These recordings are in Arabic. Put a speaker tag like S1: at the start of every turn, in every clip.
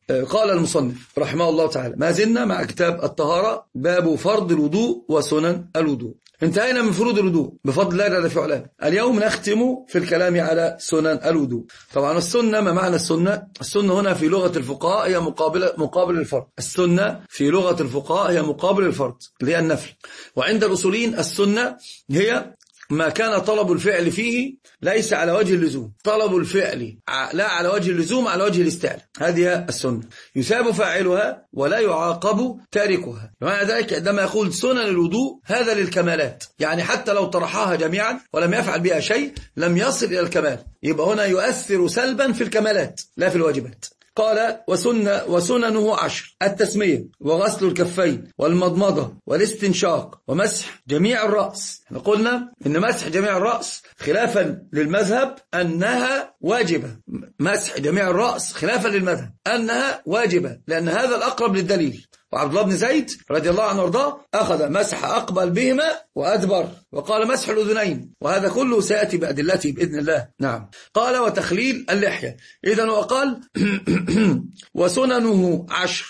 S1: قال المصنف رحمه الله تعالى: ما زلنا مع كتاب الطهارة، باب فرض الوضوء وسنن الوضوء. انتهينا من فروض الوضوء بفضل الله جل في علاه. اليوم نختم في الكلام على سنن الوضوء. طبعا السنة، ما معنى السنة؟ السنة هنا في لغة الفقهاء هي مقابل الفرض. السنة في لغة الفقهاء هي مقابل الفرض اللي هي النفل. وعند الأصوليين السنة هي ما كان طلب الفعل فيه ليس على وجه اللزوم، طلب الفعل لا على وجه اللزوم، على وجه الاستعلاء، هذه السنة، يثاب فاعلها ولا يعاقب تاركها. ومعنى ذلك عندما يقول سنن الوضوء هذا للكمالات، يعني حتى لو طرحها جميعا ولم يفعل بها شيء لم يصل إلى الكمال، يبقى هنا يؤثر سلبا في الكمالات لا في الواجبات. قال: وسننه 10: التسمية وغسل الكفين والمضمضة والاستنشاق ومسح جميع الرأس. احنا قلنا ان مسح جميع الرأس خلافا للمذهب انها واجبة، مسح جميع الرأس خلافا للمذهب انها واجبة، لان هذا الاقرب للدليل. وعبد الله بن زيد رضي الله عنه وارضاه أخذ مسح أقبل بهما وأدبر، وقال مسح الأذنين، وهذا كله سيأتي بأدلته بإذن الله. نعم. قال: وتخليل اللحية. إذن وقال: وسننه 10: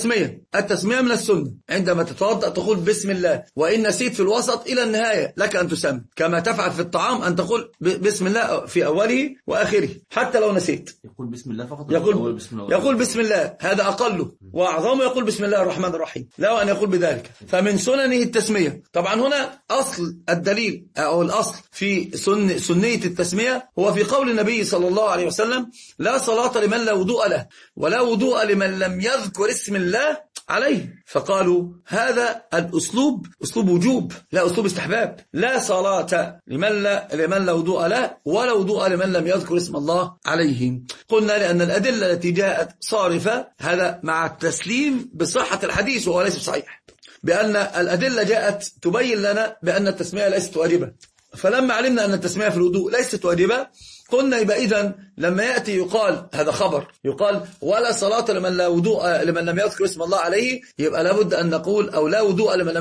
S1: التسمية من السنة، عندما تتوضأ تقول بسم الله، وإن نسيت في الوسط إلى النهاية لك أن تسمي، كما تفعل في الطعام أن تقول بسم الله في أوله وآخره حتى لو نسيت.
S2: يقول بسم الله فقط،
S1: يقول بسم الله، هذا أقله، وأعظمه يقول بسم الله الرحمن الرحيم، لا أن يقول بذلك. فمن سننه التسمية. طبعا هنا أصل الدليل أو الأصل في سنية التسمية هو في قول النبي صلى الله عليه وسلم: لا صلاة لمن لا وضوء له، ولا وضوء لمن لم يذكر اسم الله عليه. فقالوا هذا الأسلوب أسلوب وجوب لا أسلوب استحباب. لا صلاة لمن لا وضوء له، ولا وضوء لمن لم يذكر اسم الله عليه. قلنا لأن الأدلة التي جاءت صارفة، هذا مع التسليم بصحة الحديث وهو ليس صحيح، بأن الأدلة جاءت تبين لنا بأن التسمية ليست واجبة. فلما علمنا أن التسمية في الوضوء ليست واجبة، قلنا يبقى إذن لما يأتي يقال هذا خبر، يقال ولا صلاة لمن لا وضوء لمن لم يذكر اسم الله عليه، يبقى لابد أن نقول أو لا وضوء لمن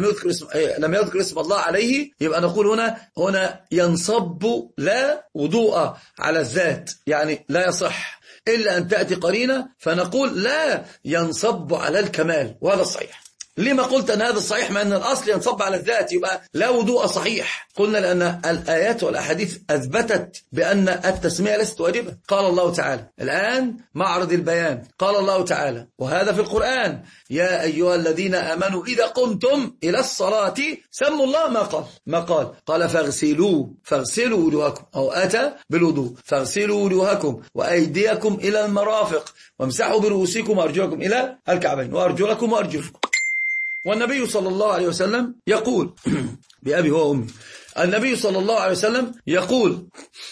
S1: لم يذكر اسم الله عليه، يبقى نقول هنا ينصب لا وضوء على الذات، يعني لا يصح إلا أن تأتي قرينة فنقول لا ينصب على الكمال، وهذا الصحيح. لما قلت أن هذا الصحيح مع أن الأصل ينصب على الذات، يبقى لا وضوء صحيح؟ قلنا لأن الآيات والأحاديث أثبتت بأن التسمية ليست واجبة. قال الله تعالى الآن معرض البيان، قال الله تعالى وهذا في القرآن: يا أيها الذين آمنوا إذا قمتم إلى الصلاة سموا الله ما قال فاغسلوا وجوهكم، أو أتى بالوضوء، فاغسلوا وجوهكم وأيديكم إلى المرافق وامسحوا برؤوسكم وأرجلكم إلى الكعبين وأرجلكم وأرجلكم. والنبي صلى الله عليه وسلم يقول بأبي هو أمي، النبي صلى الله عليه وسلم يقول: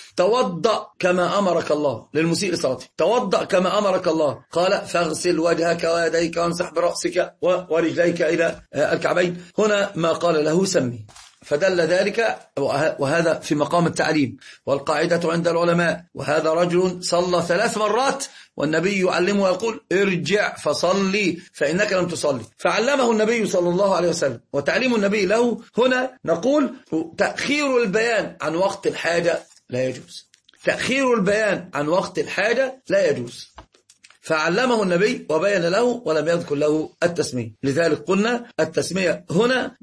S1: توضأ كما أمرك الله، للمسيء صلاته، توضأ كما أمرك الله. قال: فاغسل وجهك ويديك وامسح برأسك ورجليك إلى الكعبين. هنا ما قال له سمي، فدل ذلك، وهذا في مقام التعليم، والقاعدة عند العلماء: وهذا رجل صلى 3 مرات والنبي يعلمه ويقول: ارجع فصلي فإنك لم تصلي. فعلمه النبي صلى الله عليه وسلم، وتعليم النبي له هنا نقول تأخير البيان عن وقت الحاجة لا يجوز، تأخير البيان عن وقت الحاجة لا يجوز. فعلمه النبي وبين له ولم يذكر له التسمية. لذلك قلنا التسمية هنا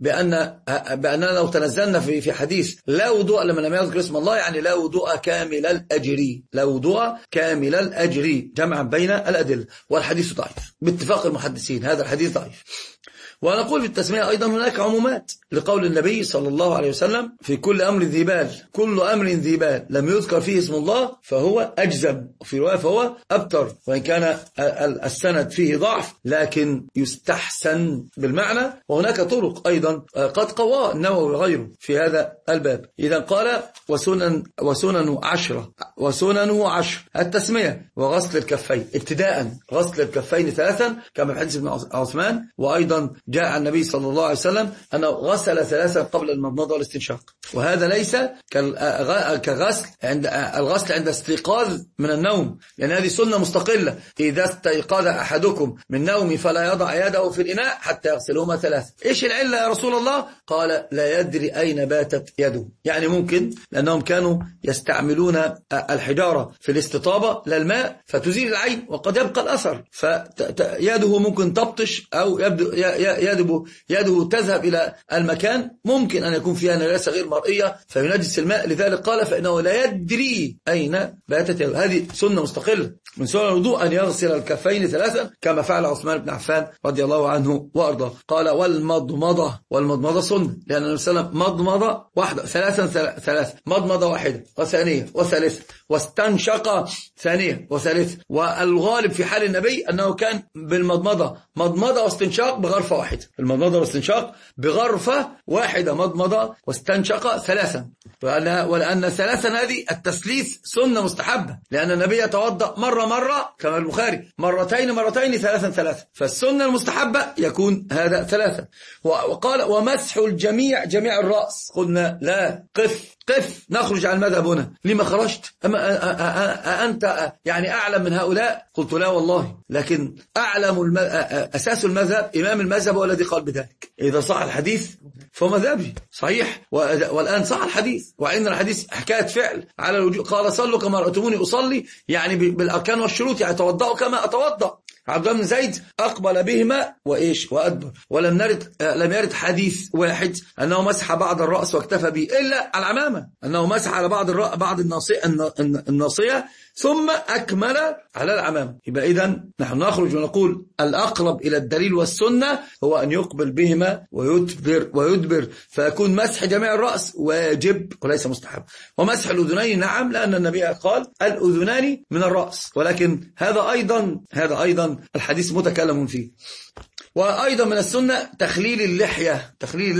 S1: بأننا لو تنزلنا في حديث لا وضوء لمن لم يذكر اسم الله، يعني لا وضوء كامل الأجر، لا وضوء كامل الأجر، جمعا بين الأدلة. والحديث ضعيف باتفاق المحدثين، هذا الحديث ضعيف. ونقول في التسمية أيضا هناك عمومات، لقول النبي صلى الله عليه وسلم: في كل أمر ذي بال، كل أمر ذي بال لم يذكر فيه اسم الله فهو أجزم، وفي رواية فهو أبتر، وإن كان السند فيه ضعف لكن يستحسن بالمعنى. وهناك طرق أيضا قد قوى النووي وغيره في هذا الباب. إذا قال وسننه 10: التسمية وغسل الكفين، ابتداء غسل الكفين 3 كما في حديث ابن عثمان. وأيضا جاء النبي صلى الله عليه وسلم أنه غسل 3 قبل المضمضة والاستنشاق، وهذا ليس كغسل الغسل عند استيقاظ من النوم، لأن هذه سنة مستقلة. إذا استيقظ أحدكم من نوم فلا يضع يده في الإناء حتى يغسلهما 3. إيش العلة يا رسول الله؟ قال لا يدري أين باتت يده. يعني ممكن لأنهم كانوا يستعملون الحجارة في الاستطابة للماء فتزيل العين وقد يبقى الأثر، فيده ممكن تبطش أو يده تذهب إلى المكان ممكن أن يكون فيها نجاسة غير مرئية فينجس الماء. لذلك قال فإنه لا يدري أين باتت يده. هذه سنة مستقلة من سنن الوضوء أن يغسل الكفين 3 كما فعل عثمان بن عفان رضي الله عنه وأرضاه. قال والمضمضة سنة، لأن النبي صلى الله عليه وسلم مضمضة واحدة 3 مضمضة واحدة وثانية وثالثة واستنشق ثانية وثالثة. والغالب في حال النبي أنه كان بالمضمضة مضمضة واستنشاق بغرفة واحدة، المضمضة واستنشاق بغرفة واحدة، مضمضة واستنشق 3. ولأن 3 هذه التثليث سنة مستحبة، لأن النبي يتوضأ مرة كما البخاري مرتين 3، فالسنة المستحبة يكون هذا 3. وقال ومسح الجميع جميع الرأس. قلنا لا، قف نخرج عن المذهب هنا. لما خرجت؟ أنت يعني أعلم من هؤلاء؟ قلت لا والله، لكن أعلم أساس المذهب إمام المذهب هو الذي قال بذلك. إذا صح الحديث فهو مذهبي صحيح، والآن صح الحديث وإن الحديث حكاية فعل على الوجوب. قال صلوا كما رأيتموني أصلي، يعني بالأركان والشروط، يعني توضأوا كما أتوضأ. عبد الله بن زيد أقبل بهما وأدبر، ولم يرد حديث واحد أنه مسح بعض الرأس واكتفى به إلا على العمامة، أنه مسح على بعض الناصية ثم أكمل على العمامة. يبقى إذن نحن نخرج ونقول الأقرب إلى الدليل والسنة هو أن يقبل بهما ويدبر فيكون مسح جميع الرأس واجب وليس مستحب. ومسح الأذنين نعم، لأن النبي قال الأذنان من الرأس، ولكن هذا أيضا الحديث متكلم فيه. وأيضا من السنة تخليل اللحية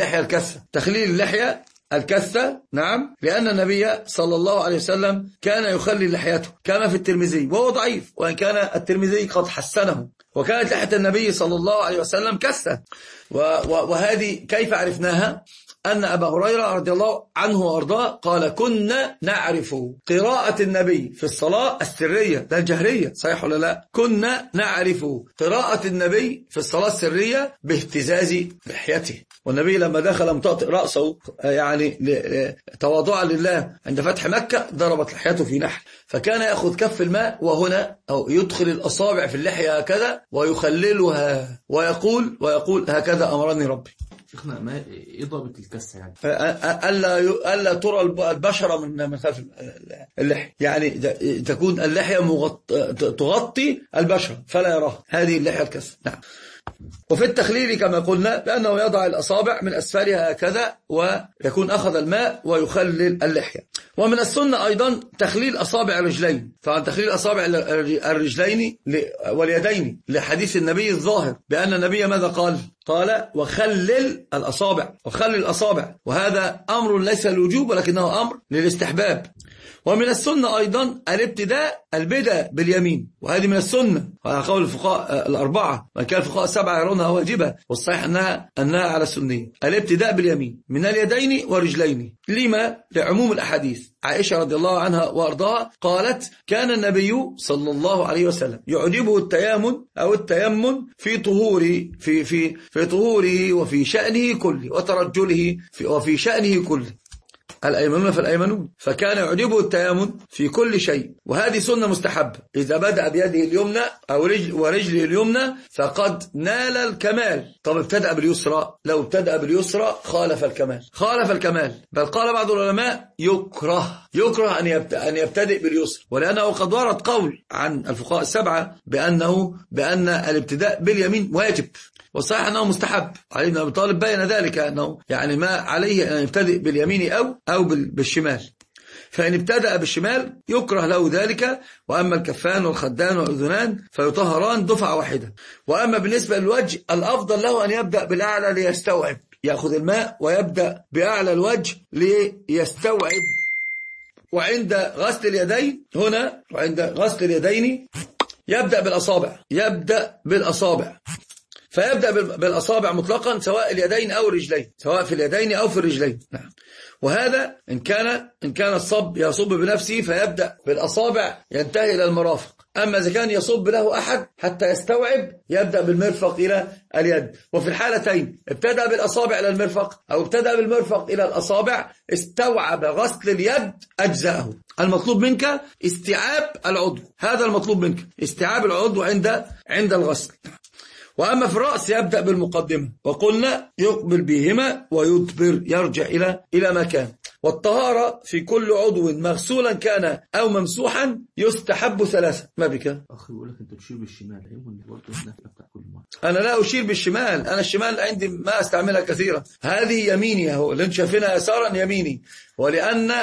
S1: الكثة نعم، لأن النبي صلى الله عليه وسلم كان يخلي لحيته كما في الترمذي، وهو ضعيف وإن كان الترمذي قد حسنه. وكانت لحية النبي صلى الله عليه وسلم كثة. وهذه كيف عرفناها؟ أن أبا هريرة رضي الله عنه وأرضاه قال كنا نعرف قراءة النبي في الصلاة السرية، ده الجهرية صحيح ولا لا؟ كنا نعرف قراءة النبي في الصلاة السرية باهتزاز لحيته. والنبي لما دخل مطأطئ رأسه يعني تواضعا لله عند فتح مكة ضربت لحيته في نحل، فكان يأخذ كف الماء وهنا أو يدخل الأصابع في اللحية هكذا ويخللها ويقول هكذا أمرني ربي.
S2: شيخنا ما إضافة الكسة يعني
S1: ألا ترى البشرة من خلف اللحية، يعني تكون اللحية تغطي البشرة فلا يراها، هذه اللحية الكسة. نعم. وفي التخليل كما قلنا لأنه يضع الأصابع من أسفلها هكذا ويكون أخذ الماء ويخلل اللحية. ومن السنة أيضا تخليل أصابع الرجلين، طبعا تخليل أصابع الرجلين واليدين لحديث النبي الظاهر بأن النبي ماذا قال وخلل الأصابع، وهذا أمر ليس للوجوب ولكنه أمر للاستحباب. ومن السنة أيضا البدء باليمين، وهذه من السنة وعلى قول الفقهاء الأربعة، وإن كان الفقهاء 7 يرونها واجبة، والصحيح أنها على السنية. الابتداء باليمين من اليدين والرجلين. لما؟ لعموم الأحاديث. عائشة رضي الله عنها وأرضاها قالت كان النبي صلى الله عليه وسلم يعجبه التيمم في طهوره وفي شأنه كله وترجله وفي شأنه كله، الأيمنون فالأيمنون، فكان يعجبه التيامن في كل شيء. وهذه سنة مستحبة. إذا بدأ بيده اليمنى أو ورجله اليمنى فقد نال الكمال. طب ابتدأ باليسرى، لو ابتدأ باليسرى خالف الكمال، بل قال بعض العلماء يكره أن يبتدئ باليسرى، ولأنه قد ورد قول عن الفقهاء 7 بأن الابتداء باليمين واجب، والصحيح أنه مستحب. علي بن أبي طالب بين ذلك أنه يعني ما عليه أن يبتدئ باليمين أو بالشمال، فإن ابتدأ بالشمال يكره له ذلك. وأما الكفان والخدان والأذنان فيطهران دفعة واحدة. وأما بالنسبة للوجه الأفضل له أن يبدأ بالأعلى ليستوعب، يأخذ الماء ويبدأ بأعلى الوجه ليستوعب. وعند غسل اليدين يبدأ بالأصابع، فيبدأ بالأصابع مطلقا سواء اليدين أو الرجلين، سواء في اليدين أو في الرجلين. نعم. وهذا إن كان الصب يصب بنفسه فيبدأ بالأصابع ينتهي إلى المرافق، أما إذا كان يصب له أحد حتى يستوعب يبدأ بالمرفق إلى اليد. وفي الحالتين ابتدأ بالأصابع إلى المرفق أو ابتدأ بالمرفق إلى الأصابع استوعب غسل اليد أجزاءه. المطلوب منك استيعاب العضو، هذا المطلوب منك استيعاب العضو عند الغسل. وأما في الرأس يبدأ بالمقدمة، وقلنا يقبل بهما ويدبر يرجع إلى مكان. والطهارة في كل عضو مغسولا كان أو ممسوحا يستحب 3. ما بك؟
S2: أخي يقول لك أنت تشير بالشمال، أيوة برضه النافلة بتاع كل مرة.
S1: أنا لا أشير بالشمال، أنا الشمال عندي ما أستعملها كثيرا، هذه يميني أهو اللي انت شايفينها يسارا يميني، ولأن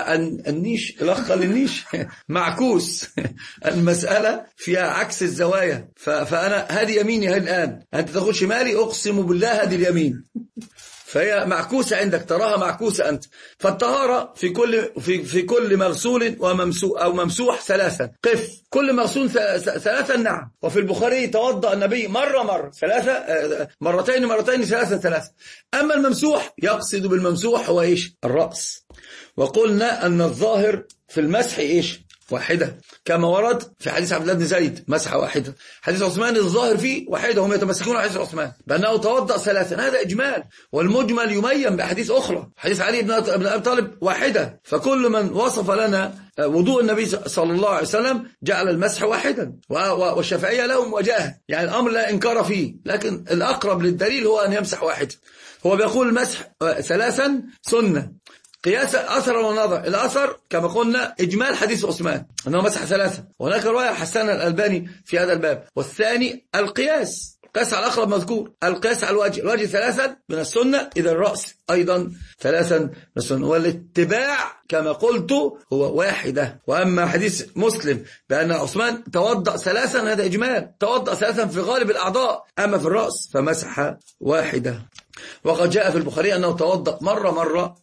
S1: النيش الأخ النيش معكوس المسألة فيها عكس الزوايا، فأنا هذه يميني هاي الآن، أنت تقول شمالي، أقسم بالله هذه اليمين، فهي معكوسة عندك، تراها معكوسة أنت. فالطهارة في كل مغسول وممسوح أو ممسوح 3. قف كل مغسول 3. نعم. وفي البخاري توضأ النبي مرة 3 مرتين 3. أما الممسوح يقصد بالممسوح هو إيش؟ الرأس. وقلنا أن الظاهر في المسح إيش؟ 1 كما ورد في حديث عبد الله بن زيد مسحة 1. حديث عثمان الظاهر فيه 1 هم يتمسكون حديث عثمان بأنه توضأ 3. هذا إجمال، والمجمل يمين بحديث أخرى. حديث علي بن أبي طالب 1. فكل من وصف لنا وضوء النبي صلى الله عليه وسلم جعل المسح 1. والشافعية لهم وجاهة، يعني الأمر لا إنكار فيه، لكن الأقرب للدليل هو أن يمسح 1. هو بيقول المسح 3 سنة قياس أثر ونظر. الأثر كما قلنا إجمال حديث عثمان أنه مسح 3، وهناك رواية حسنها الألباني في هذا الباب. والثاني القياس على الأقرب مذكور، القياس على الوجه 3 من السنة، إذا الرأس أيضا 3 من السنة. والاتباع كما قلت هو 1. وأما حديث مسلم بأن عثمان توضأ 3 هذا إجمال، توضأ 3 في غالب الأعضاء، أما في الرأس فمسح 1. وقد جاء في البخاري أنه توضأ مرة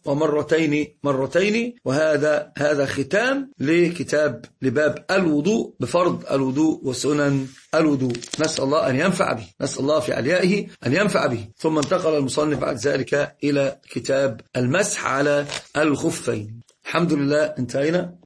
S1: ومرتين. وهذا ختام لباب الوضوء بفرض الوضوء وسنن الوضوء. نسأل الله أن ينفع به، نسأل الله في عليائه أن ينفع به. ثم انتقل المصنف بعد ذلك إلى كتاب المسح على الخفين. الحمد لله انتهينا.